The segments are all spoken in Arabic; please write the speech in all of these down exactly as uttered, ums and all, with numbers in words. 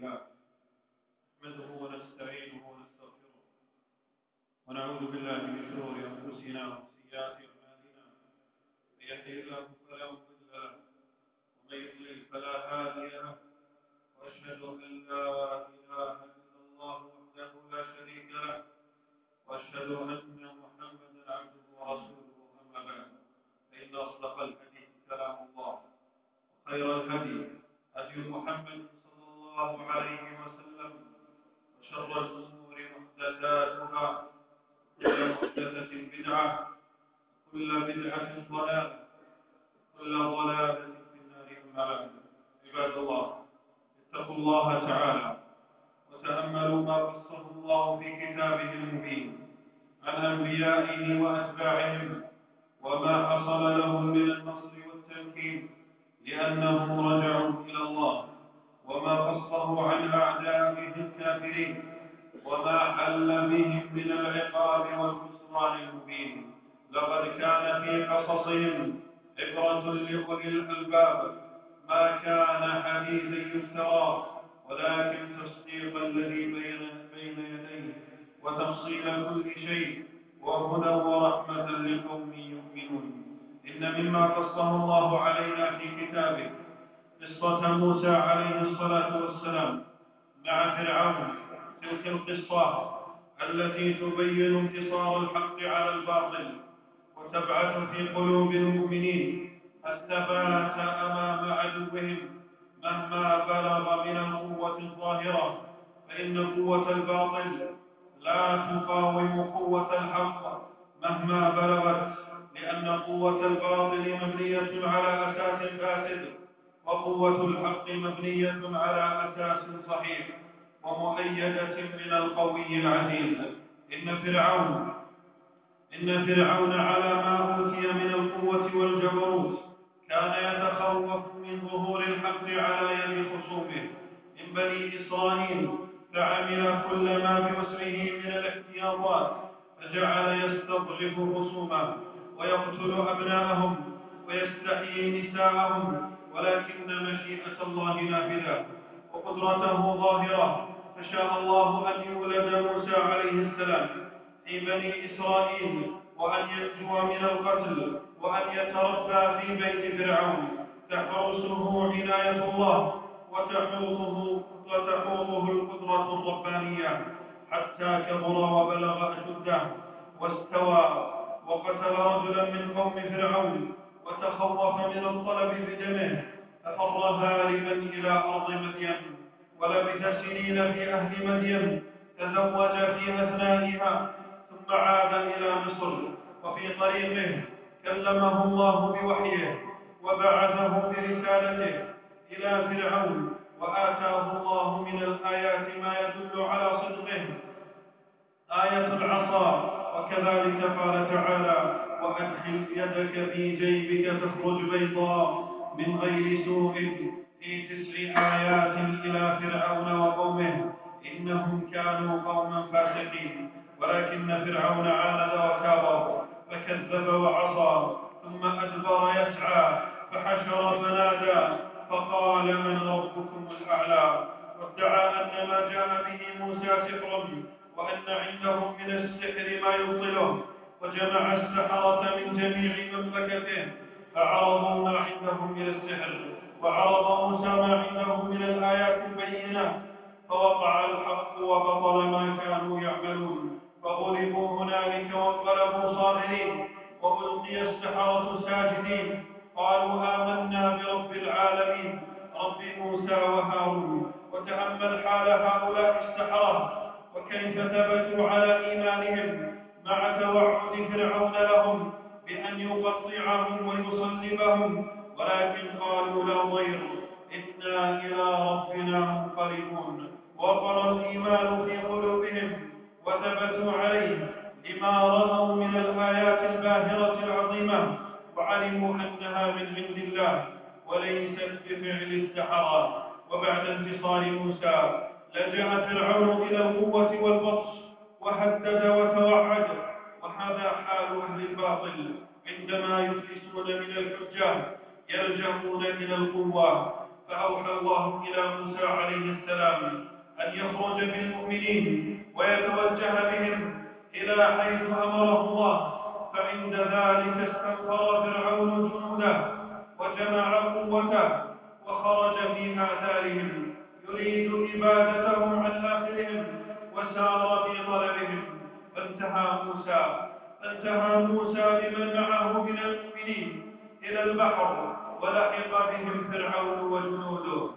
لله نحمده ونستعينه ونستغفره ونعوذ بالله من شرور أنفسنا وسيئات أعمالنا. من يهده الله فلا مضل له ومن يضلل فلا هادي له، وأشهد أن لا إله إلا الله وحده لا شريك له، وأشهد أن محمدا عبده ورسوله. أما بعد، فإن أصدق الحديث كلام الله، وخير الهدي هدي محمد صلى الله عليه وسلم، وشر الأمور محدثاتها، وكل محدثة بدعة، وكل بدعة ضلالة، وكل ضلالة في النار. أما بعد، عباد الله، اتقوا الله تعالى وتأملوا ما قصه الله في كتابه المبين عن أنبيائه وأتباعهم، وما حصل لهم من النصر والتمكين لأنهم رجعوا إلى الله، وما قصه عن أعدائه الكافرين، وما حل بهم من العقاب والخسران المبين. لقد كان في قصصهم عبرة لأولي الألباب، ما كان حديثا يفترى، ولكن تصديق الذي بين بين يديه وتفصيل كل شيء وهدى ورحمة لقوم يؤمنون. إن مما قصه الله علينا في كتابه قصة موسى عليه الصلاة والسلام مع فرعون. تلك القصة التي تبين انتصار الحق على الباطل، وتبعث في قلوب المؤمنين الثبات أمام عدوهم مهما بلغ من القوة الظاهرة، فإن قوة الباطل لا تقاوم قوة الحق مهما بلغت، لأن قوة الباطل مبنية على أساس فاسد، وقوة الحق مبنية على أساس صحيح ومؤيدة من القوي العزيز. إن فرعون إن فرعون على ما أوتي من القوة والجبروت كان يتخوف من ظهور الحق على يد خصومه من بني إسرائيل، فعمل كل ما بوسعه من الاحتياطات، فجعل يستضعف خصومه ويقتل أبناءهم ويستحيي نساءهم، ولكن مشيئة الله نافذة وقدرته ظاهرة، فشاء الله أن يولد موسى عليه السلام في بني إسرائيل، وأن ينجو من القتل، وأن يتربى في بيت فرعون تحرسه عناية الله وتحوطه وتحوطه القدرة الربانية، حتى كبر وبلغ أشده واستوى، وقتل رجلا من قوم فرعون وتخوف من الطلب بدمه، ففر هاربا إلى أرض مدين، ولبث سنين في أهل مدين، تزوج في أثنائها، ثم عاد إلى مصر. وفي طريقه كلمه الله بوحيه وبعثه برسالته إلى فرعون، وآتاه الله من الآيات ما يدل على صدقه، آية العصا. وكذلك قال تعالى: وأدخل يدك في جيبك تخرج بيضاء من غير سوء في تسع آيات إلى فرعون وقومه إنهم كانوا قوما فاسقين. ولكن فرعون عاند وكابر فكذب وعصى، ثم أدبر يسعى فحشر فنادى فقال: من ربكم الأعلى؟ وادعى أن ما جاء به موسى سحر، وأن عندهم من السحر ما يبطله، وجمع السحرة من جميع مملكته فعرضوا ما عندهم من السحر، وعرض موسى ما عندهم من الآيات البينات، فوقع الحق وبطل ما كانوا يعملون، فغلبوا هنالك وانقلبوا صاغرين، وألقي السحرة ساجدين، قالوا آمنا برب العالمين رب موسى وهارون. وتأمل حال هؤلاء السحرة وكيف ثبتوا على إيمانهم مع توعد فرعون لهم بأن يقطعهم ويصلبهم، ولكن قالوا لا ضير إنا إلى ربنا منقلبون. وقر الإيمان في قلوبهم وثبتوا عليه لما رأوا من الآيات الباهرة العظيمة، وعلموا أنها من عند الله وليست بفعل السحرة. وبعد انتصار موسى لجأ فرعون إلى القوة والبطش وهدد وتوعد، وهذا حال أهل الباطل عندما يفلسون من الحجة، يلجأون إلى القوة فأوحى الله إلى موسى عليه السلام أن يخرج بالمؤمنين ويتوجه بهم إلى حيث أمره الله. فعند ذلك استنفر فرعون جنوده وجمع قوته وخرج في آثارهم يريد إبادتهم عن آخرهم وسار في طلبهم. فانتهى موسى فانتهى موسى بمن معه من المؤمنين إلى البحر ولحق بهم فرعون وجنوده.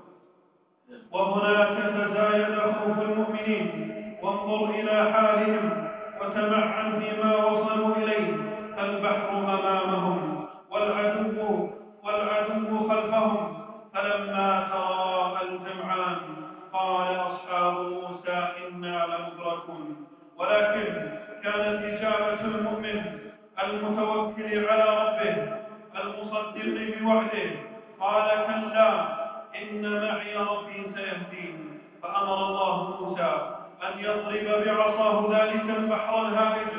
وهناك تزايد خوف المؤمنين. وانظر إلى حالهم وتمعن فيما وصلوا إليه. البحر أمامهم والعدو والعدو خلفهم. فلما تراءى الجمعان قال أصحاب موسى إنا لمدركون. ولكن كانت إجابة المؤمن المتوكل على ربه المصدق بوعده قال كلا إن معي ربي سيهدين. فأمر الله موسى أن يضرب بعصاه ذلك البحر الهائج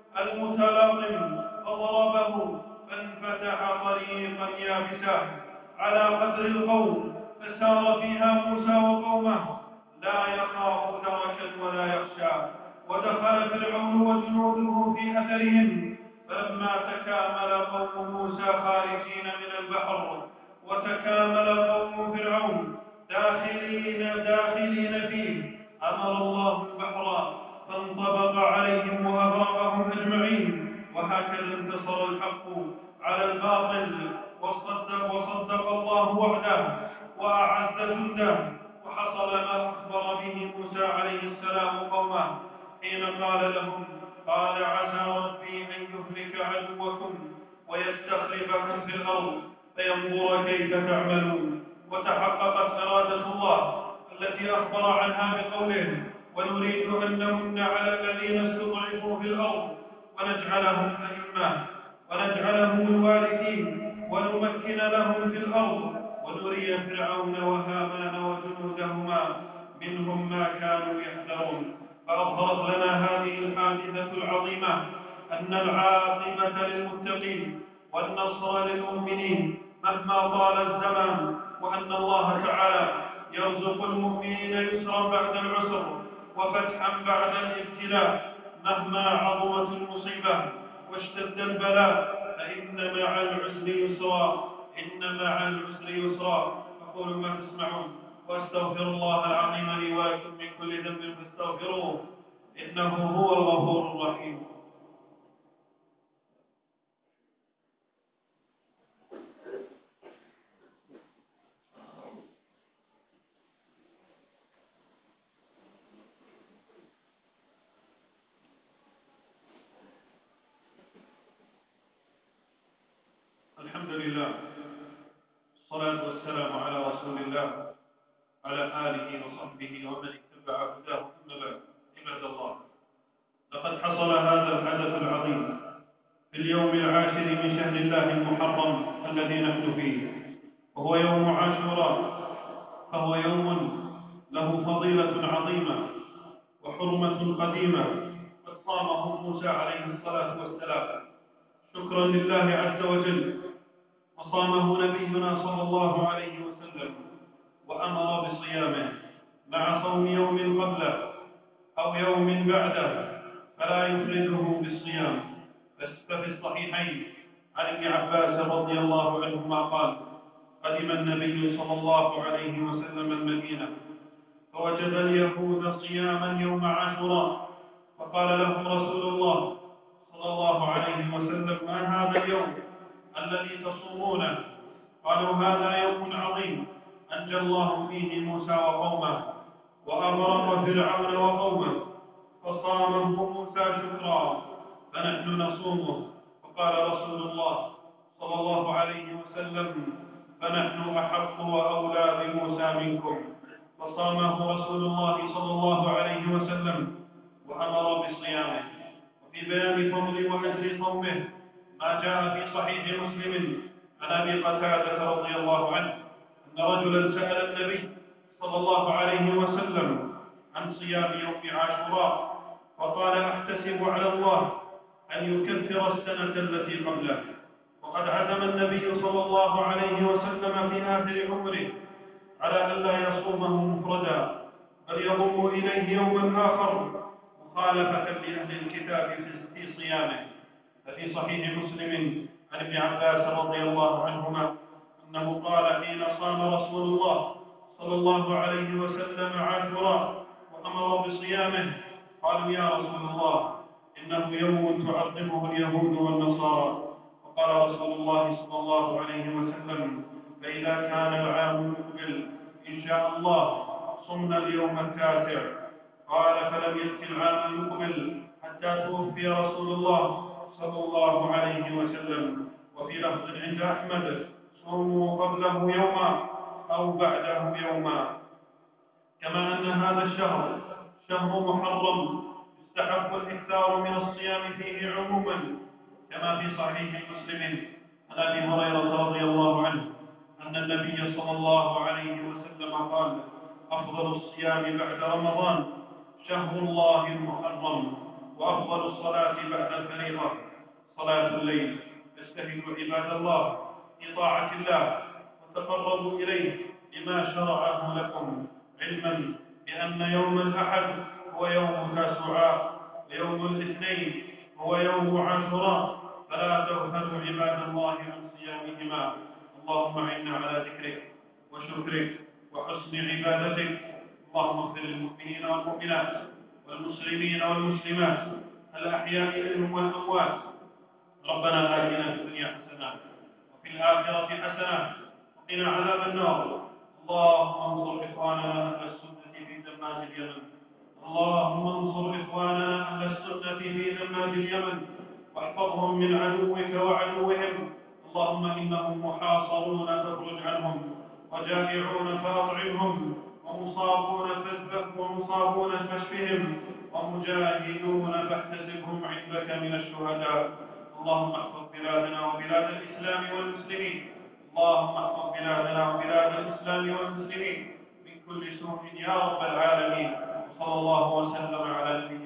المتلاطم فضربه فانفتح طريقا يابسا على قدر القوم فسار فيها موسى وقومه لا يخاف دركا ولا يخشى. ودخل فرعون وجنوده في أثرهم. فلما تكامل قوم موسى خارجين من البحر وتكامل قوم فرعون داخلين داخلين فيه أمر الله البحر فانطبق عليهم وأغرقهم أجمعين. وهكذا انتصر الحق على الباطل وصدق, وصدق الله وعده وأعز جنده. وحصل ما أخبر به موسى عليه السلام قومه حين قال لهم قال عسى ربي أن يهلك عدوكم ويستخلفكم في الأرض فينظر كيف تعملون. وتحققت إرادة الله التي أخبر عنها بقوله ونريد أن نمن على الذين استضعفوا في الأرض ونجعلهم أئمة ونجعلهم الوارثين ونمكن لهم في الأرض ونري فرعون وهامان وجنودهما منهم ما كانوا يحذرون. فأظهرت لنا هذه الحادثة العظيمة أن العاقبة للمتقين والنصر للمؤمنين مهما طال الزمان. وأن الله تعالى يرزق المؤمنين يسرا بعد العسر وفتحا بعد الابتلاء. مهما عظمت المصيبة واشتد البلاء فإن مع العسر يسرا إن مع العسر يسرا. أقول ما تسمعون وأستغفر الله العظيم لي ولكم من كل ذنب فاستغفروه إنه هو الغفور الرحيم. الحمد لله والصلاة والسلام على رسول الله على آله وصحبه ومن اتبع هداه. أما بعد عباد الله، لقد حصل هذا الحدث العظيم في اليوم العاشر من شهر الله المحرم الذي نحن فيه، وهو يوم عاشوراء. فهو يوم له فضيلة عظيمة وحرمة قديمة قد صامه موسى عليه الصلاة والسلام شكرا لله عز وجل، وصامه نبينا صلى الله عليه وسلم وأمر بصيامه مع صوم يوم قبله أو يوم بعده فلا يفرده بالصيام. ففي الصحيحين عن ابن عباس رضي الله عنهما قال قدم النبي صلى الله عليه وسلم المدينة فوجد اليهود صياما يوم عاشوراء، فقال لهم رسول الله صلى الله عليه وسلم ما هذا اليوم الذي تصومونه؟ قالوا هذا يوم عظيم أنجى الله فيه موسى وقومه وأغرق فرعون وقومه فصامه موسى شكرا فنحن نصومه. فقال رسول الله صلى الله عليه وسلم فنحن أحق وأولى بموسى منكم. فصامه رسول الله صلى الله عليه وسلم وأمر بصيامه. وفي بيان فضل وأجر صومه ما جاء في صحيح مسلم عن أبي قتادة رضي الله عنه أن رجلا سأل النبي صلى الله عليه وسلم عن صيام يوم عاشوراء فقال أحتسب على الله أن يكفر السنة التي قبله. وقد عزم النبي صلى الله عليه وسلم في آخر عمره على ألا يصومه مفردا بل يضم إليه يوما آخر مخالفة لأهل الكتاب في صيامه. ففي صحيح مسلم عن ابن عباس رضي الله عنهما أنه قال حين صام رسول الله صلى الله عليه وسلم عاشوراء وأمر بصيامه قالوا يا رسول الله إنه يوم تعظمه اليهود والنصارى. وقال رسول الله صلى الله عليه وسلم فإذا كان العام المقبل إن شاء الله صمنا اليوم التاسع. قال فلم يأت العام المقبل حتى توفي رسول الله صلى الله عليه وسلم. وفي لفظ عند أحمد صوموا قبله يوما أو بعده يوما. كما أن هذا الشهر شهر محرم يستحب الإكثار من الصيام فيه عموما، كما في صحيح مسلم عن أبي هريرة رضي الله عنه أن النبي صلى الله عليه وسلم قال أفضل الصيام بعد رمضان شهر الله المحرم، وأفضل الصلاة بعد الفريضة صلاة الليل. فاجتهدوا عباد الله في طاعة الله وتقربوا إليه بما شرعه لكم، علما بأن يوم الأحد هو يوم تاسوعاء ويوم الاثنين هو يوم عاشوراء، فلا تغفلوا عباد الله عن صيامهما. اللهم أعنا على ذكرك وشكرك وحسن عبادتك. اللهم اغفر للمؤمنين والمؤمنات والمسلمين والمسلمات الأحياء منهم والأموات. ربنا آتنا في الدنيا حسنة وفي الآخرة حسنة وقنا عذاب النار. اللهم انصر إخواننا أهل السنة في ذمات اليمن. اللهم انصر إخواننا أهل السنة في ذمات اليمن واحفظهم من عدوك وعدوهم. اللهم إنهم محاصرون فافرج عنهم، وجائعون فأطعمهم، ومصابون فاشفهم ومصابون فاشفهم، ومجاهدون فاحتسبهم عندك من الشهداء. اللهم احفظ بلادنا وبلاد الإسلام والمسلمين. اللهم احفظ بلادنا وبلاد الإسلام والمسلمين من كل سوء يا رب العالمين. صلى الله وسلم على نبينا